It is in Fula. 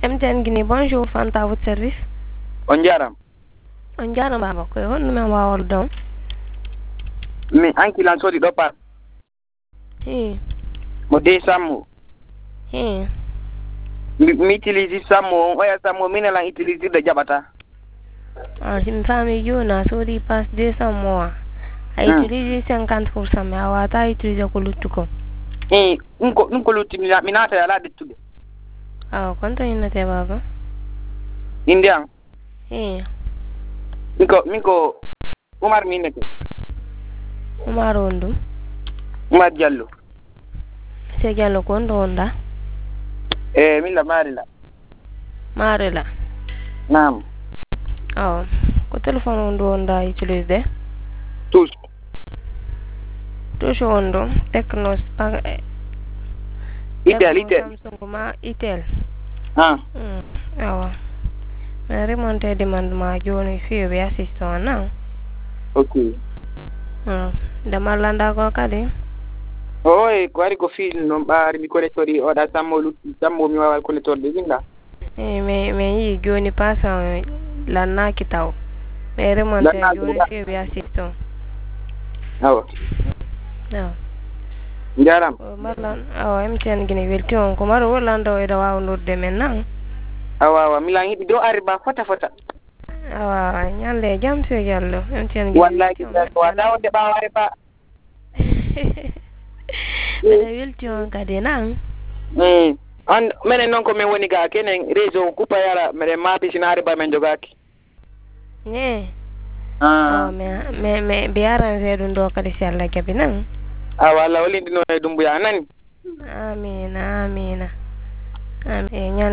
MTN Guinée, bonjour, Fanta à votre service. On jaram. On jaram baba ko hon men wawol don. Mi anki lan sodi do pas. Mo de sammo. Mi utilise sammo, oya sammo min lan utilise de jabata. Him fami jona sodi pas 200 mois. A utilise 50% mais awata utilise ko luttuko. Nko lutti minata ala dettude. Konto inate baba. Indian. Miko Umar minete. Umar Ondu. Umar Diallo. Se Diallo kondo onda. Milla Marila. Marila. Naam. Ko téléphone ondo onda utilise de? Tous ondo Tecno Spark. Itel. Samsung ma Itel. Mais remonter demandement joni fi be assistant na. Okay. Dama landa ko kadi. Ko ari ko fil no bari mi collectori oda sammo mi wawal collector de zinga. Mais yi joni passa la na kitaw. Mais remonter joni fi be assistant. Jaram. Marlan MTN Guinée welti on ko maro wolando e da wawnurde men nan. Milangi do ariba fota. Nyande jam se jallo MTN Guinée. Wallahi wada de ba wari ba. Welti on kadi nan. An menen non ko men woni ga kenen réseau coupa yara mere mapi sinari ba men jogaki. Mais be arrange dum do kadi se Allah gabi nan. Walla wolindi no e dumbuya nani. Amina.